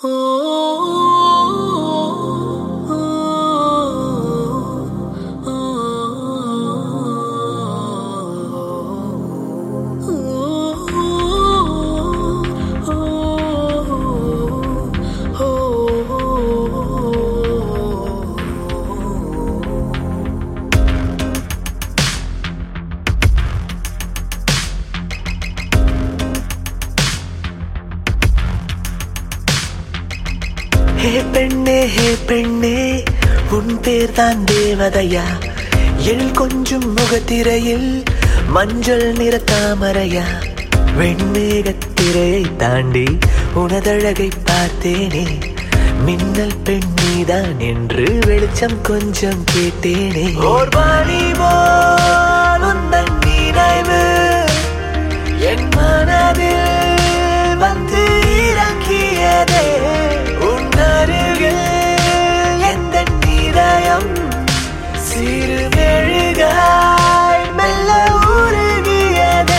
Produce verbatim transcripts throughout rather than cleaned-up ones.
ஹே பெண்ணே ஹே பெண்ணே உன் பேர் தான் தேவதையா, எள் கொஞ்சம் முகத்திரையில் மஞ்சள் நிற தாமரையா, வெண்மேகத்திரையை தாண்டி உனதழகை பார்த்தேனே, மின்னல் பெண்ணிதான் என்று வெளிச்சம் கொஞ்சம் கேட்டேனே. ஓர் வாணி போல் உந்தன் நினைவு என் மனதில் வந்து இறங்கியதே, உன் அருகில் எந்த இதயம் சிறு மெழுகாய் மெல்ல உருகியதே.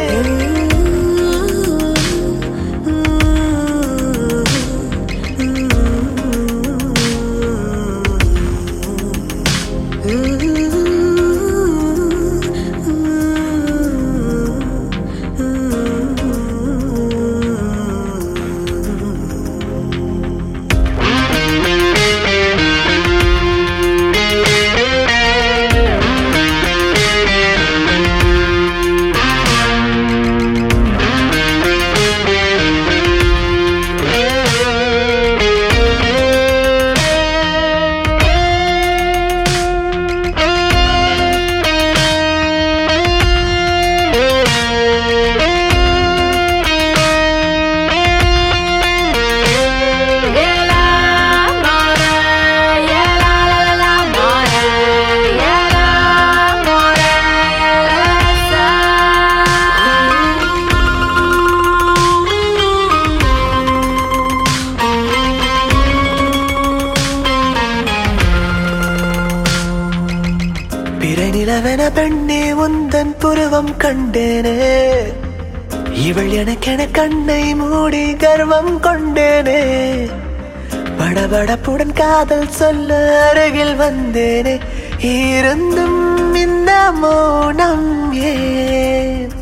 நிலவென பெண்ணே உந்தன் புருவம் கண்டேனே, இவள் எனக்கென கண்ணை மூடி கர்வம் கொண்டேனே, படபடப்புடன் காதல் சொல்ல அருகில் வந்தேனே, இருந்தும் இந்த மௌனம் ஏன்?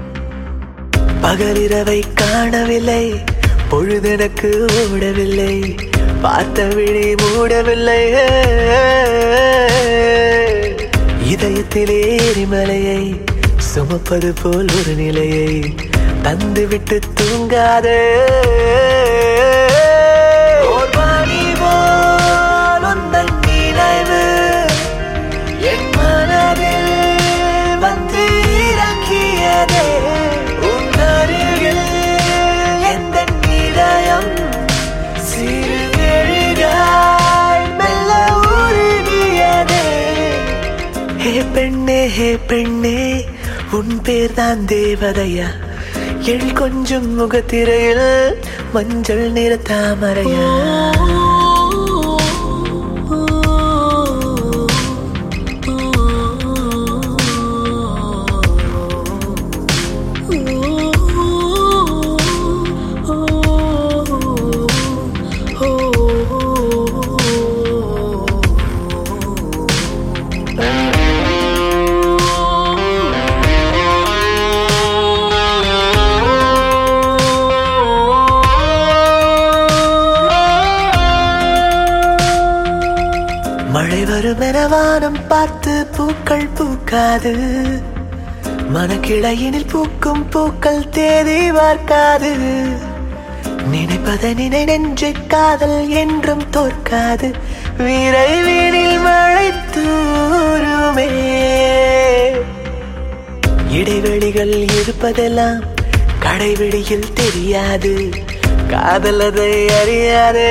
பகலிரவை காணவில்லை, பொழுதெனக்கு ஓடவில்லை, பார்த்த விழி மூடவில்லை, இதயத்திலே எரிமலையை சுமப்பது போல் ஒரு நிலையை தந்துவிட்டு தூங்காதே. ஓர் வாணி போல் உந்தன் நினைவு என் மனதில் வந்து இறங்கியதே, உன் அருகில் எந்த இதயம் சிறு மெழுகாய் மெல்ல உருகியதே. ஹே பெண்ணே ஹே பெண்ணே உன் பேர் தான் தேவதையா, எள் கொஞ்சம் முகத்திரையில் மஞ்சள் நிற தாமரையா. மழை வரும் என வானம் பார்த்து பூக்கள் பூக்காது, மனக்கிளையினில் பூக்கும் பூக்கள் தேதி பார்க்காது, நினைப்பதை நினை நெஞ்சை காதல் என்றும் தோற்காது, விரைவினில் மழை தூருமே. இடைவெளிகள் இருப்பதெல்லாம் கடைவெளியில் தெரியாது, காதல் அதை அறியாதே.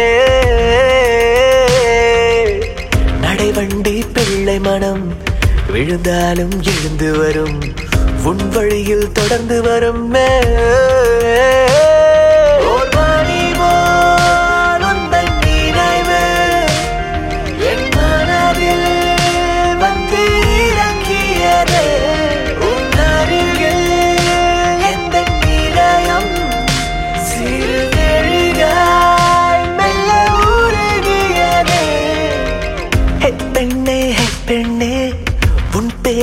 நடைவண்டி பிள்ளை மனம் விழுந்தாலும் எழுந்து வரும், உன் வழியில் தொடர்ந்து வரும். ஓர் வாணி போல் உந்தன் நினைவு என் மனதில் வந்து இறங்கியதே, உன் அருகில் எந்த இதயம் சிறு மெழுகாய்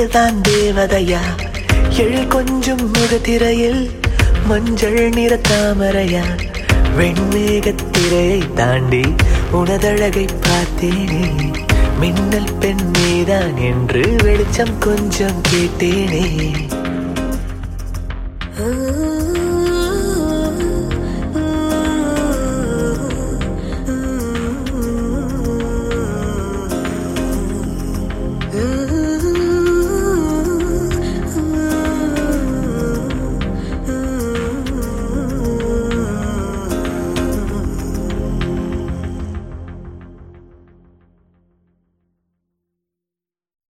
பேர்தான் தேவதையா, எழில் கொஞ்சம் முகத்திரையில் மஞ்சள் நிற தாமரையா. வெண்மேகத்திரையை தாண்டி உனதழகை பார்த்தேனே, மின்னல் பெண்ணேதான் என்று வெளிச்சம் கொஞ்சம் கேட்டேனே.